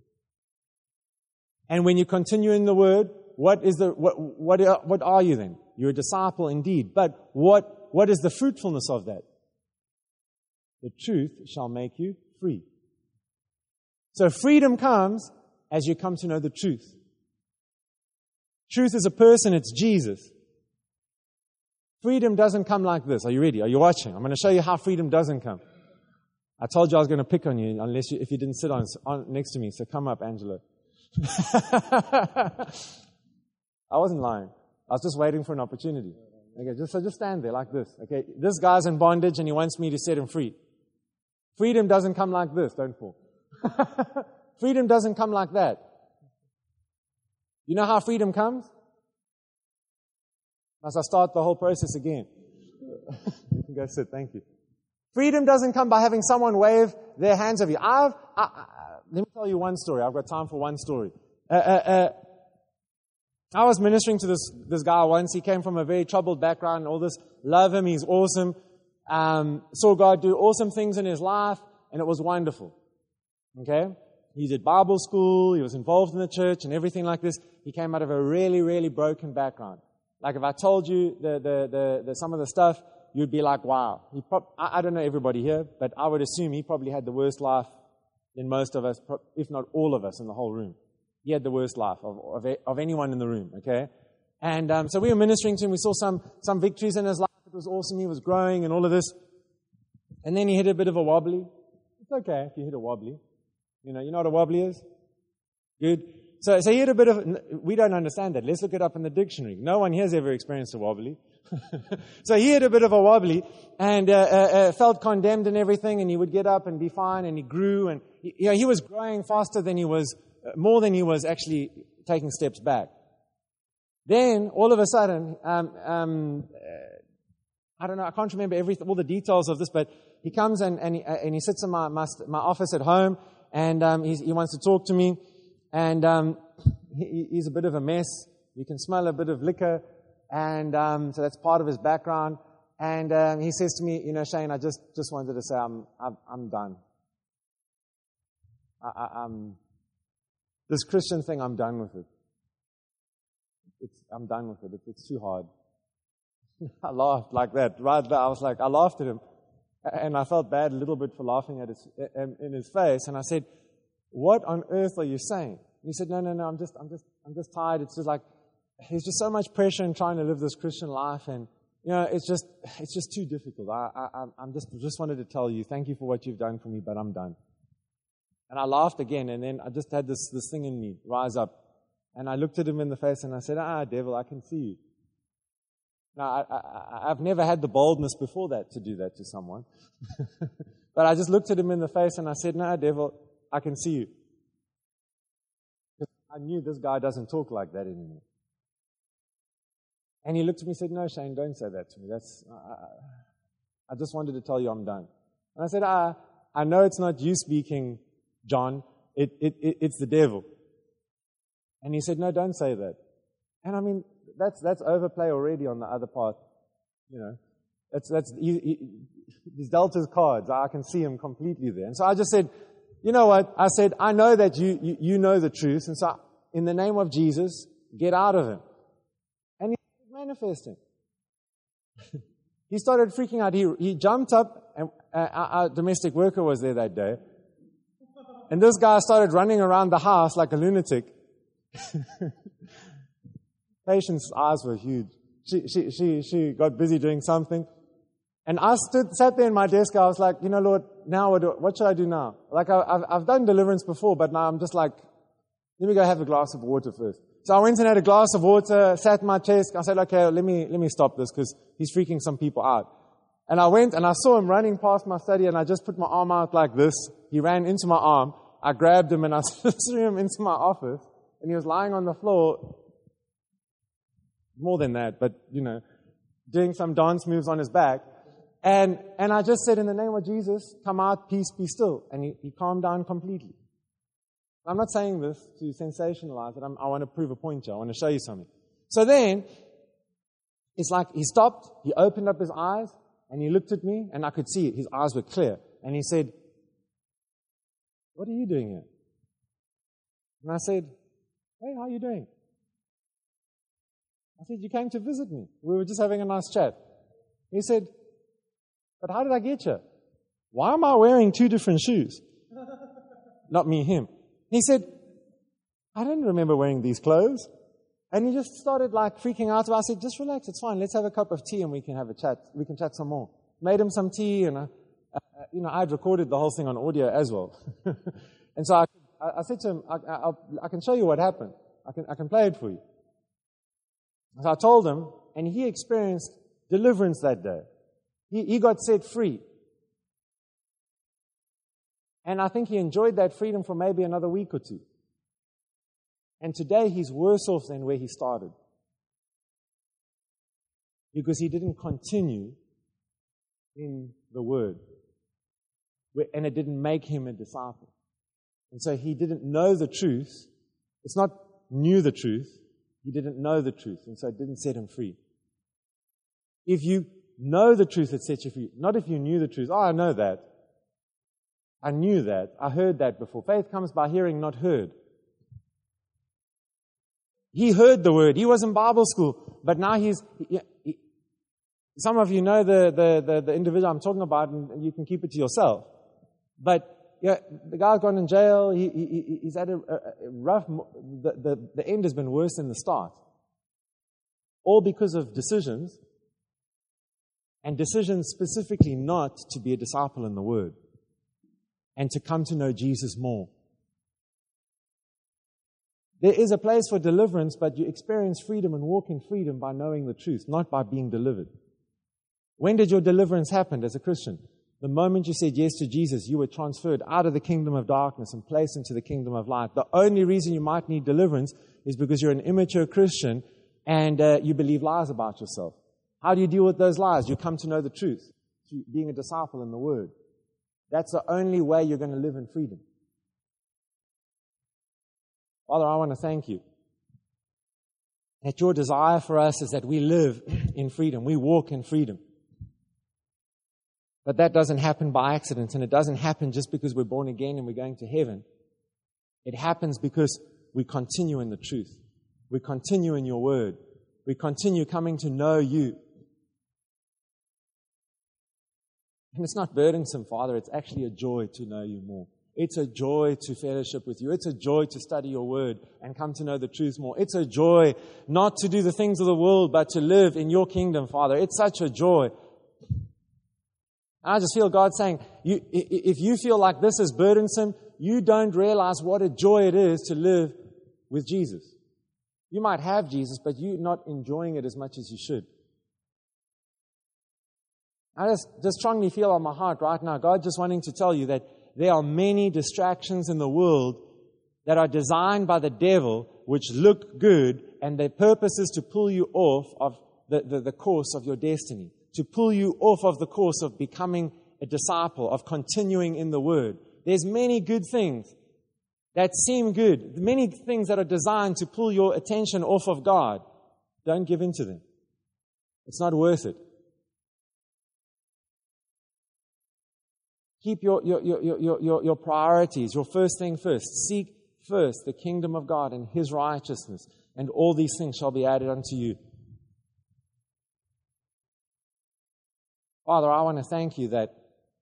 And when you continue in the word, what are you then? You're a disciple indeed. But what is the fruitfulness of that? The truth shall make you free. So freedom comes as you come to know the truth. Truth is a person, it's Jesus. Freedom doesn't come like this. Are you ready? Are you watching? I'm going to show you how freedom doesn't come. I told you I was going to pick on you if you didn't sit on next to me. So come up, Angela. I wasn't lying. I was just waiting for an opportunity. Okay, just stand there like this. Okay, this guy's in bondage and he wants me to set him free. Freedom doesn't come like this. Don't fall. Freedom doesn't come like that. You know how freedom comes? As I start the whole process again. You can go sit, thank you. Freedom doesn't come by having someone wave their hands over you. Let me tell you one story. I've got time for one story. I was ministering to this guy once. He came from a very troubled background and all this. Love him, he's awesome. Saw God do awesome things in his life, and it was wonderful. Okay? He did Bible school, he was involved in the church and everything like this. He came out of a really, really broken background. Like if I told you the some of the stuff, you'd be like, wow. I don't know everybody here, but I would assume he probably had the worst life than most of us, if not all of us in the whole room. He had the worst life of anyone in the room, okay? And so we were ministering to him. We saw some victories in his life. It was awesome. He was growing and all of this. And then he hit a bit of a wobbly. It's okay if you hit a wobbly. You know what a wobbly is? Good. So he hit a bit of, we don't understand that. Let's look it up in the dictionary. No one here has ever experienced a wobbly. So he had a bit of a wobbly and felt condemned and everything, and he would get up and be fine, and he grew, and he was growing faster than he was, more than he was actually taking steps back. Then, all of a sudden, I don't know, I can't remember all the details of this, but he comes and he sits in my office at home, and he wants to talk to me, and he's a bit of a mess. You can smell a bit of liquor. And so that's part of his background. And he says to me, Shane, I just wanted to say I'm done. This Christian thing, I'm done with it. I'm done with it. It's too hard. I laughed like that. Right there, I laughed at him. And I felt bad a little bit for laughing at in his face. And I said, what on earth are you saying? He said, no, I'm just tired. It's just like, there's just so much pressure in trying to live this Christian life, and it's just too difficult. I'm just wanted to tell you, thank you for what you've done for me, but I'm done. And I laughed again, and then I just had this thing in me rise up, and I looked at him in the face, and I said, devil, I can see you. Now I've never had the boldness before that to do that to someone, but I just looked at him in the face, and I said, no, devil, I can see you. I knew this guy doesn't talk like that anymore. And he looked at me and said, no, Shane, don't say that to me. I just wanted to tell you I'm done. And I said, I know it's not you speaking, John. It's the devil. And he said, no, don't say that. And I mean, that's overplay already on the other part. He's dealt his cards. I can see him completely there. And so I just said, you know what? I said, I know that you know the truth. And so in the name of Jesus, get out of him. Manifesting. He started freaking out. He jumped up, and our domestic worker was there that day. And this guy started running around the house like a lunatic. Patient's eyes were huge. She got busy doing something. And I sat there in my desk. I was like, Lord, now what should I do now? Like I've done deliverance before, but now I'm just like, let me go have a glass of water first. So I went and had a glass of water, sat in my chest. I said, okay, let me stop this because he's freaking some people out. And I went and I saw him running past my study, and I just put my arm out like this. He ran into my arm. I grabbed him and I threw him into my office, and he was lying on the floor. More than that, but doing some dance moves on his back. And I just said, in the name of Jesus, come out, peace, be still. And he calmed down completely. I'm not saying this to sensationalize it. I want to prove a point here. I want to show you something. So then, it's like he stopped, he opened up his eyes, and he looked at me, and I could see it. His eyes were clear. And he said, what are you doing here? And I said, hey, how are you doing? I said, you came to visit me. We were just having a nice chat. He said, but how did I get you? Why am I wearing two different shoes? Not me, him. He said, I don't remember wearing these clothes. And he just started like freaking out. I said, just relax, it's fine. Let's have a cup of tea and we can have a chat. We can chat some more. Made him some tea, and I'd recorded the whole thing on audio as well. And so I said to him, I can show you what happened. I can play it for you. So I told him, and he experienced deliverance that day. He got set free. And I think he enjoyed that freedom for maybe another week or two. And today he's worse off than where he started. Because he didn't continue in the Word. And it didn't make him a disciple. And so he didn't know the truth. It's not knew the truth. He didn't know the truth. And so it didn't set him free. If you know the truth, it sets you free. Not if you knew the truth. Oh, I know that. I knew that. I heard that before. Faith comes by hearing, not heard. He heard the word. He was in Bible school. But now some of you know the individual I'm talking about, and you can keep it to yourself. But the guy's gone in jail. He's had a rough. The end has been worse than the start. All because of decisions, and decisions specifically not to be a disciple in the Word, and to come to know Jesus more. There is a place for deliverance, but you experience freedom and walk in freedom by knowing the truth, not by being delivered. When did your deliverance happen as a Christian? The moment you said yes to Jesus, you were transferred out of the kingdom of darkness and placed into the kingdom of light. The only reason you might need deliverance is because you're an immature Christian and you believe lies about yourself. How do you deal with those lies? You come to know the truth through being a disciple in the Word. That's the only way you're going to live in freedom. Father, I want to thank you that your desire for us is that we live in freedom. We walk in freedom. But that doesn't happen by accident, and it doesn't happen just because we're born again and we're going to heaven. It happens because we continue in the truth. We continue in your word. We continue coming to know you. And it's not burdensome, Father. It's actually a joy to know you more. It's a joy to fellowship with you. It's a joy to study your word and come to know the truth more. It's a joy not to do the things of the world, but to live in your kingdom, Father. It's such a joy. I just feel God saying, if you feel like this is burdensome, you don't realize what a joy it is to live with Jesus. You might have Jesus, but you're not enjoying it as much as you should. I just strongly feel on my heart right now, God just wanting to tell you that there are many distractions in the world that are designed by the devil, which look good, and their purpose is to pull you off of the course of your destiny, to pull you off of the course of becoming a disciple, of continuing in the Word. There's many good things that seem good, many things that are designed to pull your attention off of God. Don't give in to them. It's not worth it. Keep your priorities, your first thing first. Seek first the kingdom of God and His righteousness, and all these things shall be added unto you. Father, I want to thank you that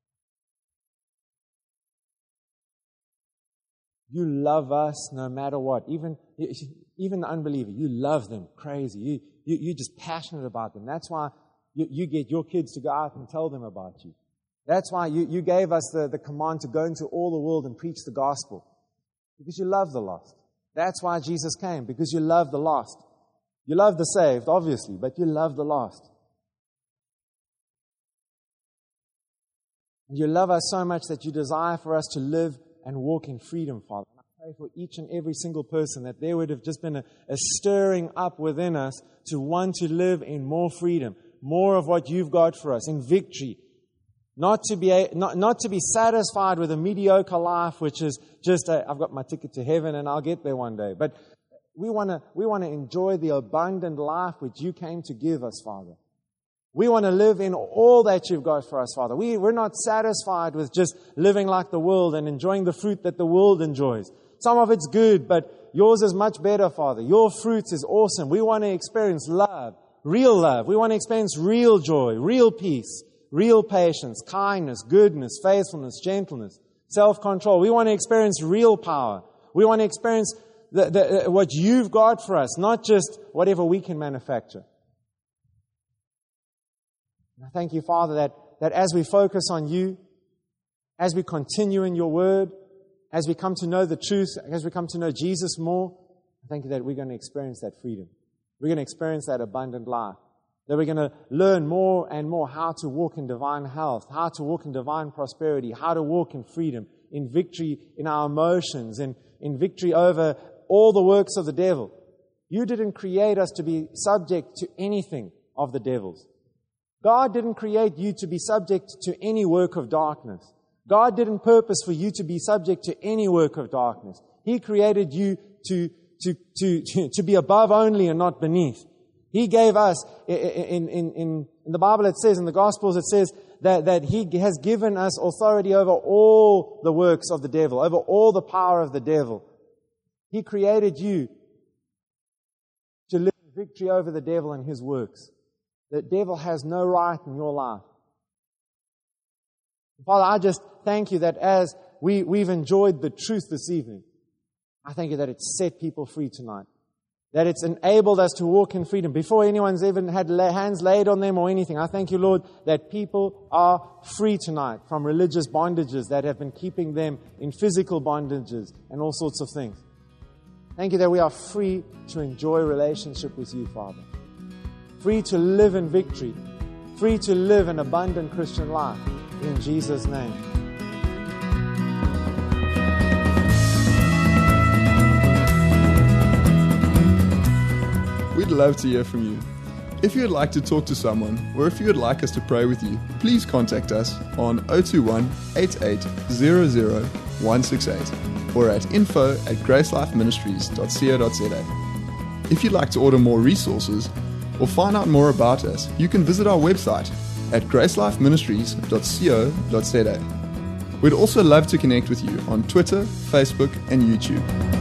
you love us no matter what. Even the unbeliever, you love them crazy. You're just passionate about them. That's why you get your kids to go out and tell them about you. That's why you gave us the command to go into all the world and preach the gospel. Because you love the lost. That's why Jesus came, because you love the lost. You love the saved, obviously, but you love the lost. And you love us so much that you desire for us to live and walk in freedom, Father. And I pray for each and every single person that there would have just been a stirring up within us to want to live in more freedom, more of what you've got for us, in victory. Not to be satisfied with a mediocre life, which is just I've got my ticket to heaven and I'll get there one day. But we want to enjoy the abundant life which you came to give us, Father. We want to live in all that you've got for us, Father. We're not satisfied with just living like the world and enjoying the fruit that the world enjoys. Some of it's good, but yours is much better, Father. Your fruit is awesome. We want to experience love, real love. We want to experience real joy, real peace, real patience, kindness, goodness, faithfulness, gentleness, self-control. We want to experience real power. We want to experience what you've got for us, not just whatever we can manufacture. And I thank you, Father, that as we focus on you, as we continue in your word, as we come to know the truth, as we come to know Jesus more, I thank you that we're going to experience that freedom. We're going to experience that abundant life. That we're going to learn more and more how to walk in divine health, how to walk in divine prosperity, how to walk in freedom, in victory in our emotions, in victory over all the works of the devil. You didn't create us to be subject to anything of the devil's. God didn't create you to be subject to any work of darkness. God didn't purpose for you to be subject to any work of darkness. He created you to be above only and not beneath. He gave us, in the Bible it says, in the Gospels it says, that He has given us authority over all the works of the devil, over all the power of the devil. He created you to live in victory over the devil and his works. The devil has no right in your life. Father, I just thank you that as we've enjoyed the truth this evening, I thank you that it's set people free tonight. That it's enabled us to walk in freedom before anyone's even had hands laid on them or anything. I thank you, Lord, that people are free tonight from religious bondages that have been keeping them in physical bondages and all sorts of things. Thank you that we are free to enjoy relationship with you, Father. Free to live in victory. Free to live an abundant Christian life. In Jesus' name. We'd love to hear from you. If you'd like to talk to someone, or if you would like us to pray with you, please contact us on 021 8800 168 or at info@gracelifeministries.co.za. If you'd like to order more resources or find out more about us, you can visit our website at gracelifeministries.co.za. We'd also love to connect with you on Twitter, Facebook, and YouTube.